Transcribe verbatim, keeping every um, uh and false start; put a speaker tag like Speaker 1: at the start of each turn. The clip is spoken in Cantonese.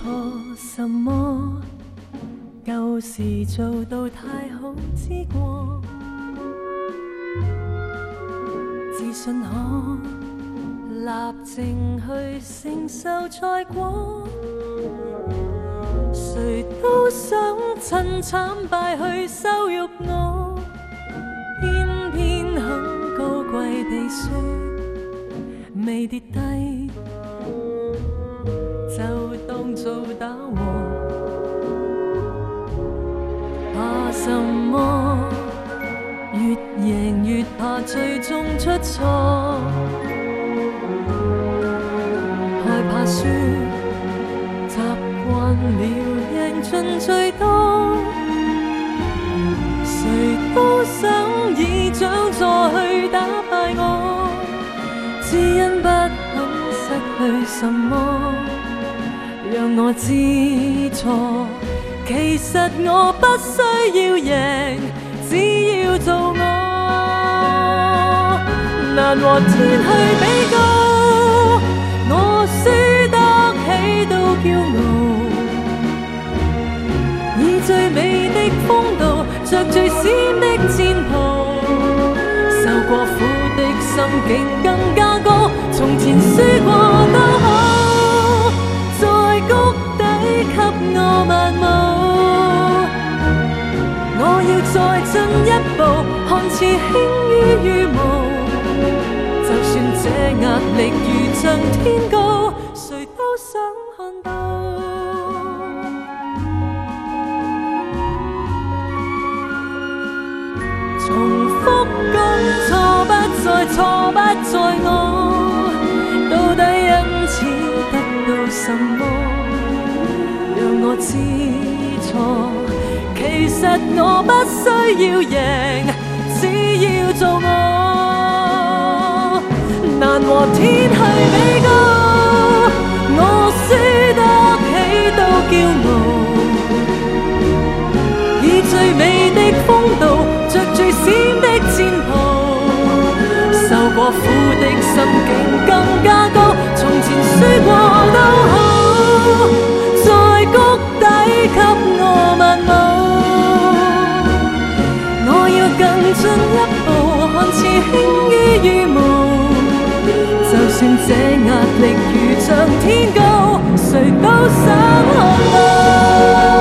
Speaker 1: 错什麼？舊時做到太好之過，自信可立靜去承受再過。誰都想趁慘敗去羞辱我，偏偏很高貴地說未跌低就當做打和。怕什麼？越贏越怕最終出錯，害怕輸，習慣了贏盡最多。誰都想以獎座去打敗我，只因不肯失去什麼，讓我知錯。其實我不需要贏，只要做我。難和天去比較，我輸得起都驕傲。以最美的風度，着最閃的戰袍，受過苦的心境更加高。從前輸過都好，在谷底給我漫舞。我要再進一步，看似輕於羽毛。就算這壓力如像天高，誰都想看到。重複講錯不再，錯不在我，到底因此得到什麼？讓我知錯。其實我不需要贏，只要做我。難和天去比較，我輸得起都驕傲。以最美的風度，着最閃的戰袍，受過苦的心境更加高。從前輸過都好，在谷底給我漫舞。我要更進一步，看似輕於羽毛。就算這壓力如像天高，誰都想看到。